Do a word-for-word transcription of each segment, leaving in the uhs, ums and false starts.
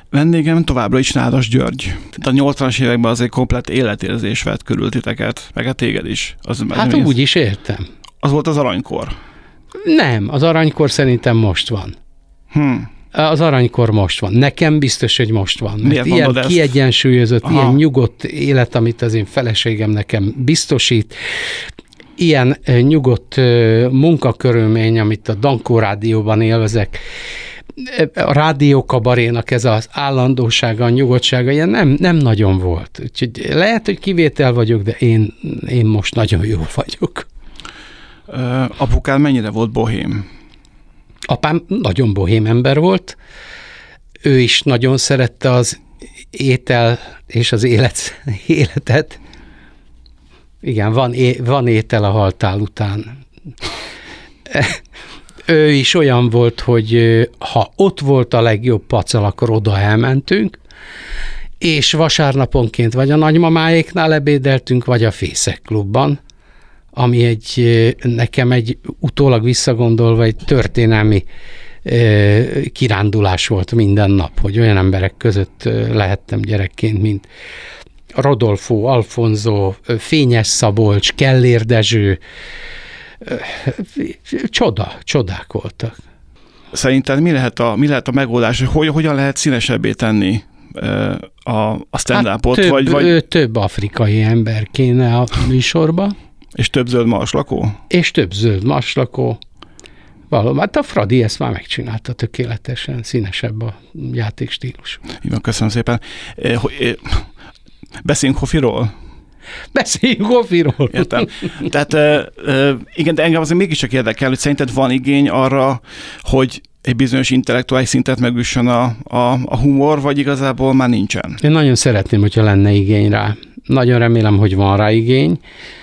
Vendégem továbbra is Nádas György. A nyolcvanas években azért komplett életérzés vett körül titeket, meg a téged is. Az, hát úgy is értem. Az volt az aranykor. Nem, az aranykor szerintem most van. Hmm. Az aranykor most van. Nekem biztos, hogy most van. Miért ilyen ezt? Kiegyensúlyozott, Aha. ilyen nyugodt élet, amit az én feleségem nekem biztosít, ilyen nyugodt munkakörülmény, amit a Dankó rádióban élvezek, a rádiókabarénak ez az állandósága, a nyugodtsága, ilyen nem, nem nagyon volt. Úgyhogy lehet, hogy kivétel vagyok, de én, én most nagyon jó vagyok. Uh, apukád mennyire volt bohém? Apám nagyon bohém ember volt. Ő is nagyon szerette az étel és az élet, életet. Igen, van, é, van étel a haltál után. Ő is olyan volt, hogy ha ott volt a legjobb pacal, akkor oda elmentünk, és vasárnaponként vagy a nagymamáéknál ebédeltünk, vagy a Fészek klubban, ami egy, nekem egy utólag visszagondolva egy történelmi kirándulás volt minden nap, hogy olyan emberek között lehettem gyerekként, mint Rodolfo, Alfonso, Fényes Szabolcs, Kellér Dezső, csoda, csodák voltak. Szerinted mi lehet a, mi lehet a megoldás, hogy hogyan lehet színesebbé tenni a, a stand-upot? Hát több, vagy, vagy... több afrikai ember kéne a műsorba. És több zöld marslakó? És több zöld marslakó. Valóban, hát a Fradi ezt már megcsinálta tökéletesen, színesebb a játékstílus. Igen, köszönöm szépen. Beszéljünk Hofiról? Beszéljünk Hofiról. Értem. Tehát igen, de engem azért mégiscsak érdekel, hogy szerinted van igény arra, hogy egy bizonyos intellektuális szintet megüssön a, a, a humor, vagy igazából már nincsen? Én nagyon szeretném, hogyha lenne igény rá. Nagyon remélem, hogy van rá igény.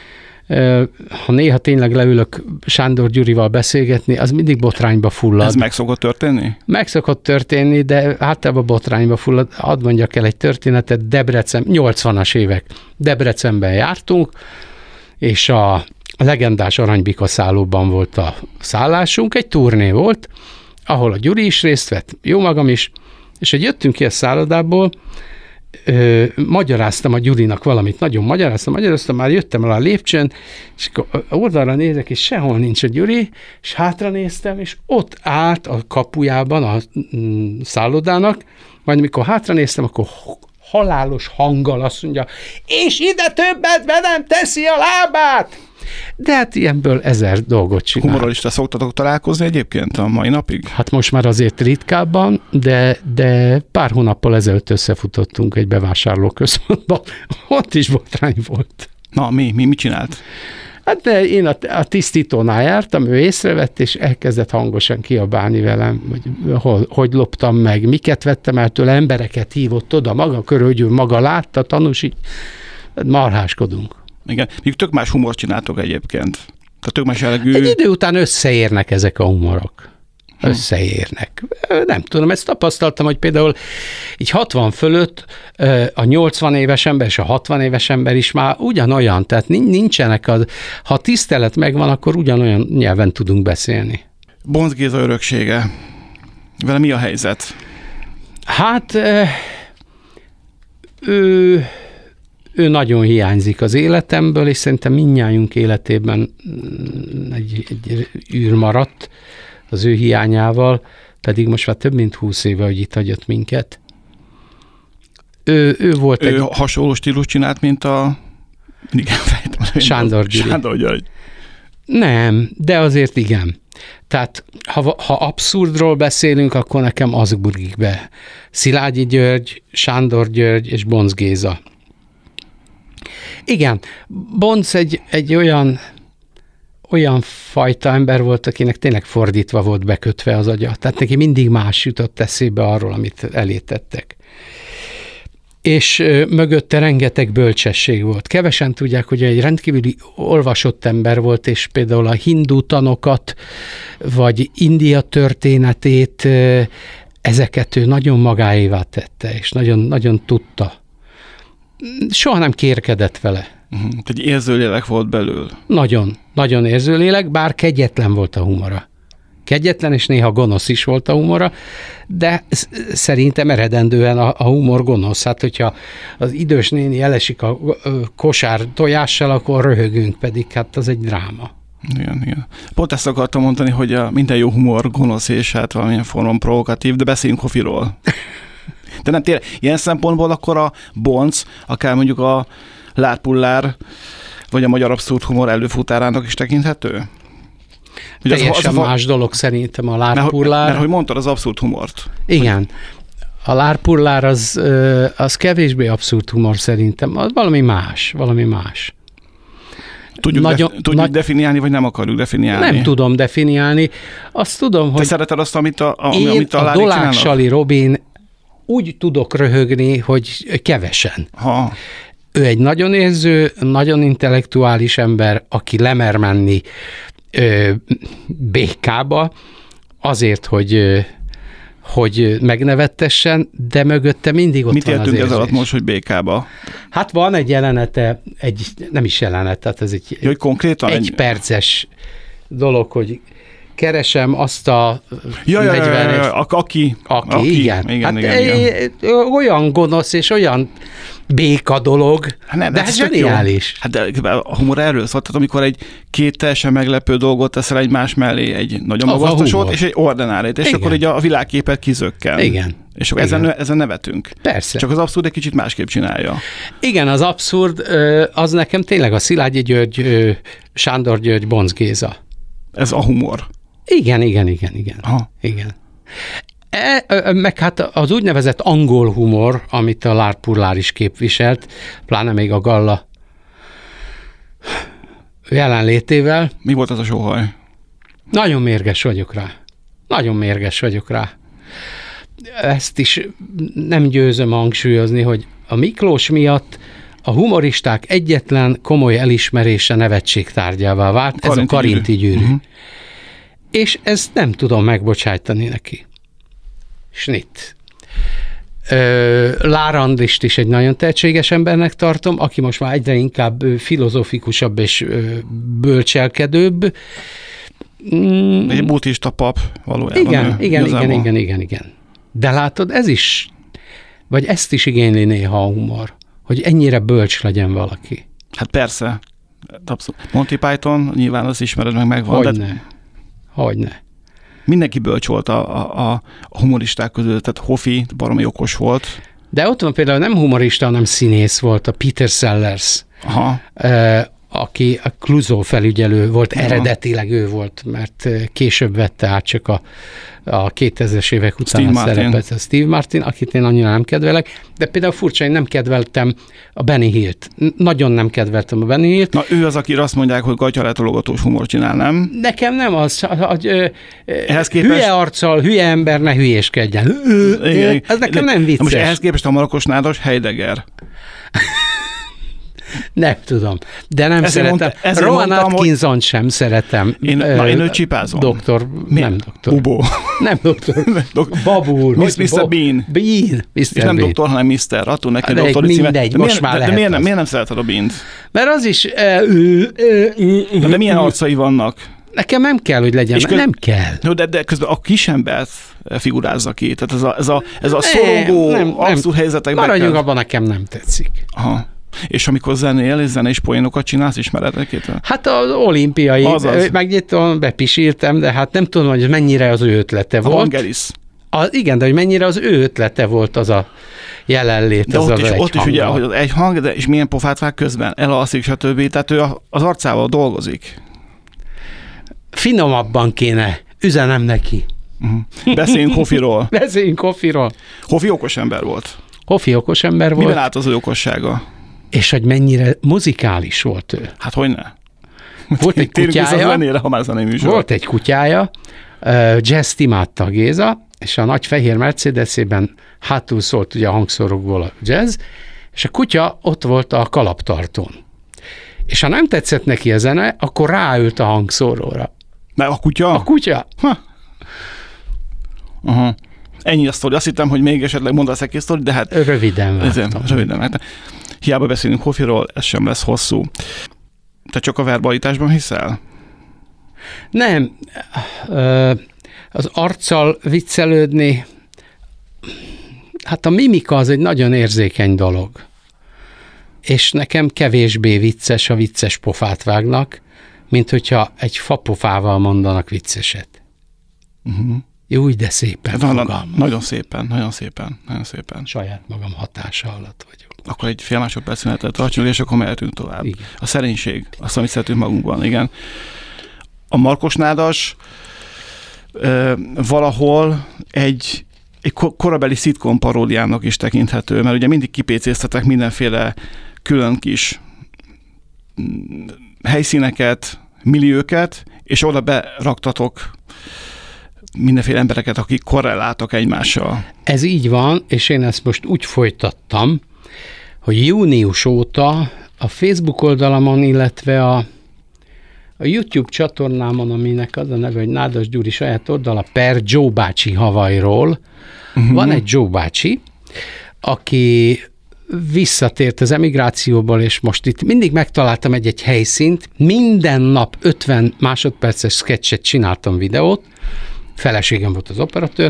Ha néha tényleg leülök Sándor Gyurival beszélgetni, az mindig botrányba fullad. Ez meg szokott történni? Meg szokott történni, de általában botrányba fullad. Hadd mondjak el egy történetet, Debrecen, nyolcvanas évek, Debrecenben jártunk, és a legendás Aranybika szállóban volt a szállásunk, egy turné volt, ahol a Gyuri is részt vett, jó magam is, és hogy jöttünk ki a szállodából, Ö, magyaráztam a Gyurinak valamit, nagyon magyaráztam, magyaráztam, már jöttem el a lépcsőn, és akkor oldalra nézek, és sehol nincs a Gyuri, és hátra néztem, és ott állt a kapujában a mm, szállodának, majd mikor hátra néztem, akkor halálos hanggal azt mondja, és ide többet be nem teszi a lábát! De hát ilyenből ezer dolgot csinál. Humorista szoktatok találkozni egyébként a mai napig? Hát most már azért ritkábban, de, de pár hónappal ezelőtt összefutottunk egy bevásárlóközpontban. Ott is botrány volt. Na, mi? Mi mit csinált? Hát de én a, a tisztítónál jártam, ő észrevett, és elkezdett hangosan kiabálni velem, hogy hol, hogy loptam meg, miket vettem el tőle, embereket hívott oda, maga körülgyűl, maga látta, tanúsít. Marháskodunk. Igen, még tök más humort csináltok egyébként. Tehát tök más jellegű... Egy idő után összeérnek ezek a humorok. Összeérnek. Nem tudom, ezt tapasztaltam, hogy például így hatvan fölött a nyolcvan éves ember és a hatvan éves ember is már ugyanolyan, tehát nincsenek, az, ha a tisztelet megvan, akkor ugyanolyan nyelven tudunk beszélni. Boncz Géza öröksége. Vele mi a helyzet? Hát ő... Ő nagyon hiányzik az életemből, és szerintem mindnyájunk életében egy, egy űr maradt az ő hiányával, pedig most már több mint húsz éve, hogy itt hagyott minket. Ő, ő volt ő egy... hasonló stílus csinált, mint a... Igen, fejtem. Sándor Gyuri. Sándor Gyuri. Nem, de azért igen. Tehát ha, ha abszurdról beszélünk, akkor nekem az burgik be. Szilágyi György, Sándor György és Boncz Géza. Igen, Boncz egy, egy olyan, olyan fajta ember volt, akinek tényleg fordítva volt bekötve az agya. Tehát neki mindig más jutott eszébe arról, amit elétettek. És ö, mögötte rengeteg bölcsesség volt. Kevesen tudják, hogy egy rendkívüli olvasott ember volt, és például a hindu tanokat, vagy India történetét, ö, ezeket ő nagyon magáévá tette, és nagyon, nagyon tudta. Soha nem kérkedett vele. Uh-huh. Egy érzőlélek volt belül. Nagyon, nagyon érzőlélek, bár kegyetlen volt a humora. kegyetlen, és néha gonosz is volt a humora, de szerintem eredendően a, a humor gonosz. Hát, hogyha az idős néni elesik a kosár tojással, akkor röhögünk, pedig hát az egy dráma. Igen, igen. Pont ezt akartam mondani, hogy a minden jó humor gonosz és hát valamilyen formán provokatív, de beszéljünk Hofiról. De nem tényleg, ilyen szempontból akkor a bonc, akár mondjuk a lárpullár, vagy a magyar abszurd humor előfutárának is tekinthető? Ugye teljesen az, az más a... dolog szerintem a lárpullár. Mert, mert hogy mondtad az abszurd humort. Igen. A lárpullár az, az kevésbé abszurd humor szerintem. Az valami más, valami más. Tudjuk, Nagyon, def, tudjuk nagy... definiálni, vagy nem akarjuk definiálni? Nem tudom definiálni. Azt tudom, hogy... Te szereted azt, amit a, a, én amit a, a Dolák Sali Robin úgy tudok röhögni, hogy kevesen. Ha. Ő egy nagyon érző, nagyon intellektuális ember, aki lemer menni ö, békába, azért, hogy, ö, hogy megnevettessen, de mögötte mindig ott Mit van az érzés. Mit értünk ez alatt most, hogy békába? Hát van egy jelenete, egy, nem is jelenet, tehát ez egy, Jaj, konkrétan egy, egy perces dolog, hogy keresem azt a ja, negyven... Ja, ja, ja, aki, aki, aki. Igen. Igen, hát igen, igen. Olyan gonosz és olyan béka dolog, hát nem, de ez zseniális. Hát de a humor erről szólt, tehát amikor egy két teljesen meglepő dolgot teszel egymás mellé, egy nagyon magasztosot, és egy ordinárit, és igen. Akkor így a világképet kizökken. Igen. És akkor ezen, ezen nevetünk. Persze. Csak az abszurd egy kicsit másképp csinálja. Igen, az abszurd, az nekem tényleg a Szilágyi György, Sándor György, Bonc Géza. Ez a humor. Igen, igen, igen, igen. Aha. Igen. E, meg hát az úgynevezett angol humor, amit a lárpullár is képviselt, pláne még a Galla jelenlétével. Mi volt az a sóhaj? Nagyon mérges vagyok rá. Nagyon mérges vagyok rá. Ezt is nem győzöm hangsúlyozni, hogy a Miklós miatt a humoristák egyetlen komoly elismerése nevetségtárgyává vált, Karinti ez a Karinti gyűrű. gyűrű. Uh-huh. És ezt nem tudom megbocsájtani neki. Snit. Lárandist is egy nagyon tehetséges embernek tartom, aki most már egyre inkább filozofikusabb és bölcselkedőbb. Egy buddhista pap valójában. Igen, igen, igen, igen, igen, igen. De látod, ez is, vagy ezt is igényli néha a humor, hogy ennyire bölcs legyen valaki. Hát persze. Abszolút. Monty Python, nyilván az ismered meg megvan. Hogyne. De... Hogyne. Mindenki bölcs volt a, a, a humoristák közül, tehát Hofi baromi okos volt. De ott van például nem humorista, hanem színész volt, a Peter Sellers, Aha. aki a Clouseau felügyelő volt, Aha. eredetileg ő volt, mert később vette át csak a, a kétezres évek után Steve a szerepet. A Steve Martin, akit én annyira nem kedvelek, de például furcsa, én nem kedveltem a Benny Hillt. Nagyon nem kedveltem a Benny Hillt. Na ő az, akire azt mondják, hogy gatyalátologatós humor csinál, nem? Nekem nem az, hogy ehhez képest... hülye arccal, hülye ember ne hülyéskedjen. Igen. Ez nekem nem vicces. Most ehhez képest a Marokos Nádas Heidegger. Nem tudom, de nem ezért szeretem. Mondta, Rowan Atkinson hogy... sem szeretem. Én, uh, na, én őt csipázom. Doktor, Mi? nem doktor. Bubó. Nem doktor. Dok- Babúr. miszter Bean. Bean. És nem doktor, hanem miszter. Attól neki de doktori címe. Mindegy, de most miért, már de, de miért, nem, miért nem szereted a Beant? Mert az is... Uh, uh, uh, uh, de milyen arcai vannak? Nekem nem kell, hogy legyen, köz... nem kell. De, de közben a kisembert figurázza ki. Tehát ez a, ez a, ez a szorongó, abszurd helyzetekben. Maradjunk abban, nekem nem tetszik. Aha. És amikor zenél, és zenés poénokat csinálsz, ismered nekét? Hát az olimpiai, megnyitom, bepisírtem, de hát nem tudom, hogy mennyire az ő ötlete volt. A Vangelis. Az, igen, de hogy mennyire az ő ötlete volt az a jelenlét. De az ott, az is, egy ott is ugye, hogy az egy hang, de és milyen pofát vág közben, elalszik, stb. Tehát ő az arcával dolgozik. Finomabban kéne, üzenem neki. Uh-huh. Beszéljünk Hofiról. Beszéljünk Hofiról. Hofi okos ember volt. Hofi okos ember volt. Miben állt az ő okossága? És hogy mennyire muzikális volt ő. Hát hogyne? Volt egy kutyája, zenére, ha már volt egy kutyája, jazz imádta a Géza, és a nagy fehér Mercedesében hátul szólt ugye a hangszórokból a jazz, és a kutya ott volt a kalaptartón. És ha nem tetszett neki a zene, akkor ráült a hangszóróra. Mert a kutya? A kutya. Ha. Aha. Ennyi a sztori. Azt hittem, hogy még esetleg mondasz egy sztori, de hát... Röviden vártam. Röviden vártam. Hiába beszélünk Hofiról, ez sem lesz hosszú. Te csak a verbalitásban hiszel? Nem. Ö, az arccal viccelődni, hát a mimika az egy nagyon érzékeny dolog. És nekem kevésbé vicces, a vicces pofát vágnak, mint hogyha egy fapofával mondanak vicceset. Uh-huh. Jó, de szépen na, na, Nagyon szépen, nagyon szépen, nagyon szépen. Saját magam hatása alatt vagyok. Akkor egy fél másodperc szünetet tartsunk, és akkor mehetünk tovább. Igen. A szerénység, azt, amit szeretünk magunkban, igen. A Markos-nádas ö, valahol egy, egy korabeli szitkom paródiának is tekinthető, mert ugye mindig kipécéztetek mindenféle külön kis helyszíneket, millióket, és oda beraktatok mindenféle embereket, akik korreláltak egymással. Ez így van, és én ezt most úgy folytattam, hogy június óta a Facebook oldalamon, illetve a, a YouTube csatornámon, aminek az a neve, hogy Nádas Gyuri saját oldala, per Joe bácsi Hawaiiról, uh-huh. van egy Joe bácsi, aki visszatért az emigrációból, és most itt mindig megtaláltam egy-egy helyszínt, minden nap ötven másodperces sketchet csináltam videót, feleségem volt az operatőr,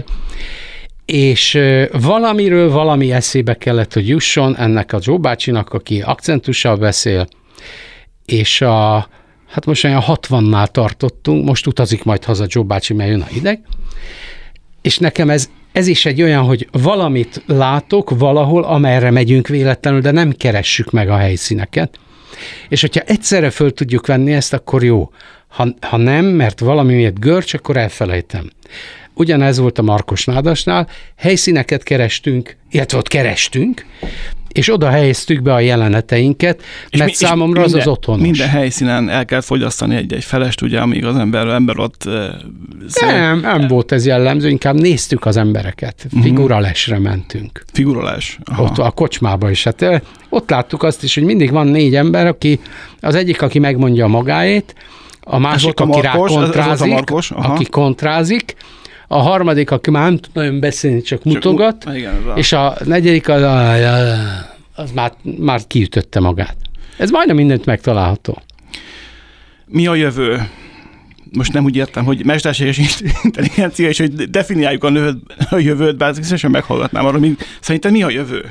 és valamiről valami eszébe kellett, hogy jusson ennek a Joe bácsinak, aki akcentussal beszél, és a, hát most olyan hatvannál tartottunk, most utazik majd haza Joe bácsi, mert jön a hideg, és nekem ez, ez is egy olyan, hogy valamit látok valahol, amerre megyünk véletlenül, de nem keressük meg a helyszíneket, és hogyha egyszerre föl tudjuk venni ezt, akkor jó. Ha, ha nem, mert valami miatt görcs, akkor elfelejtem. Ugyanez volt a Markos-nádasnál, helyszíneket kerestünk, illetve ott kerestünk, és oda helyeztük be a jeleneteinket, és mert mi, számomra az minden, az otthonos. Minden helyszínen el kell fogyasztani egy-egy felest, ugye, amíg az ember, ember ott... Uh, nem, nem volt ez jellemző, inkább néztük az embereket. Figuralesre mentünk. Figurales? Aha. Ott a kocsmába is. Hát, ott láttuk azt is, hogy mindig van négy ember, aki az egyik, aki megmondja magáét, a másik, aki rá kontrázik, Markos, aki kontrázik, a harmadik, aki már nem tud nagyon beszélni, csak, csak mutogat, mu- igen, és a negyedik az, az már, már kiütötte magát. Ez majdnem mindent megtalálható. Mi a jövő? Most nem úgy értem, hogy mesterséges intelligencia, és hogy definiáljuk a, növőt, a jövőt, bár szívesen meghallgatnám arra, hogy szerintem mi a jövő?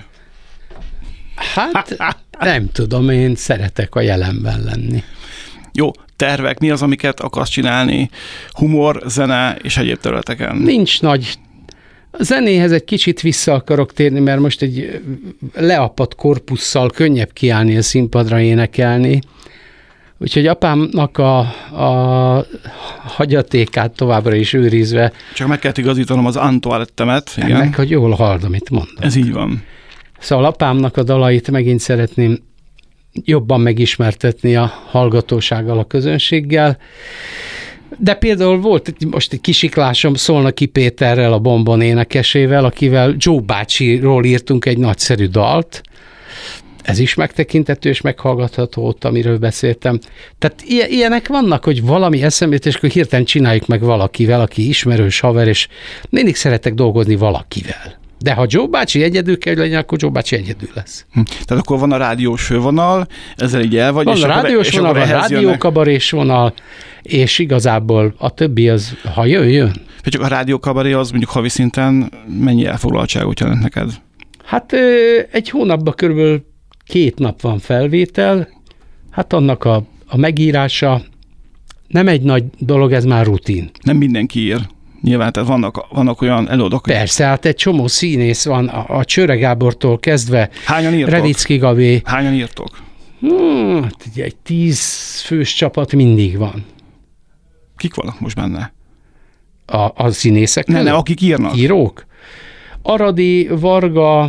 Hát nem tudom, én szeretek a jelenben lenni. Jó, tervek, mi az, amiket akarsz csinálni? Humor, zene és egyéb területeken? Nincs nagy. A zenéhez egy kicsit vissza akarok térni, mert most egy leapadt korpusszal könnyebb kiállni a színpadra énekelni. Úgyhogy apámnak a, a hagyatékát továbbra is őrizve. Csak meg kell igazítanom az Antoinettemet. Igen. Meg, hogy jól hallod, amit mondom. Ez így van. Szóval apámnak a dalait megint szeretném jobban megismertetni a hallgatósággal, a közönséggel. De például volt most egy kisiklásom Szolnoki Péterrel, a Bombon énekesével, akivel Joe bácsiról írtunk egy nagyszerű dalt. Ez is megtekintető és meghallgatható ott, amiről beszéltem. Tehát ilyenek vannak, hogy valami eszembe jut, és akkor hirtelen csináljuk meg valakivel, aki ismerős haver, és mindig szeretek dolgozni valakivel. De ha Joe bácsi egyedül kell, hogy legyen, akkor Joe bácsi egyedül lesz. Hm. Tehát akkor van a rádiós fővonal, ezzel így el vagy. Van és a rádiós vonal, van a rádiókabarés vonal, és igazából a többi az, ha jön, jön. Csak a rádiókabaré az mondjuk havi szinten mennyi elfoglaltságot jelent neked? Hát egy hónapban körülbelül két nap van felvétel, hát annak a, a megírása nem egy nagy dolog, ez már rutin. Nem mindenki ír. Nyilván, tehát vannak, vannak olyan előadók. Persze, hát egy csomó színész van, a, a Csőre Gábortól kezdve. Hányan írtok? Revicki Gabi. Hányan írtok? Hmm, hát egy tíz fős csapat mindig van. Kik vannak most benne? A, a színészek? Ne, ne, akik írnak. Írók? Aradi, Varga,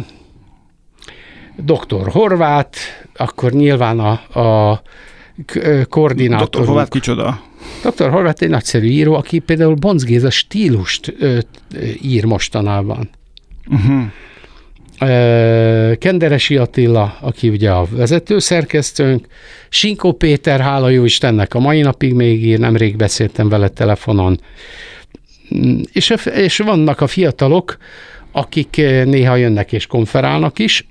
doktor Horváth, akkor nyilván a, a koordinátorunk. doktor Horváth kicsoda? doktor Horváth egy nagyszerű író, aki például Bonc Géza stílust ö, ö, ír mostanában. Uh-huh. Ö, Kenderesi Attila, aki ugye a vezetőszerkesztőnk, Sinkó Péter, hála jó Istennek, a mai napig még ír, nemrég beszéltem vele telefonon. És, és vannak a fiatalok, akik néha jönnek és konferálnak is,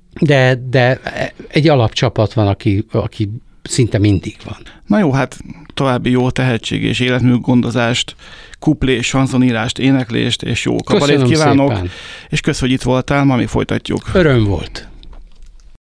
de, de egy alapcsapat van, aki, aki szinte mindig van. Na jó, hát további jó tehetség és életműgondozást, kuplés, sanzonírást, éneklést és jó kabarét kívánok. Szépen. És kösz, hogy itt voltál, ma még folytatjuk. Öröm volt.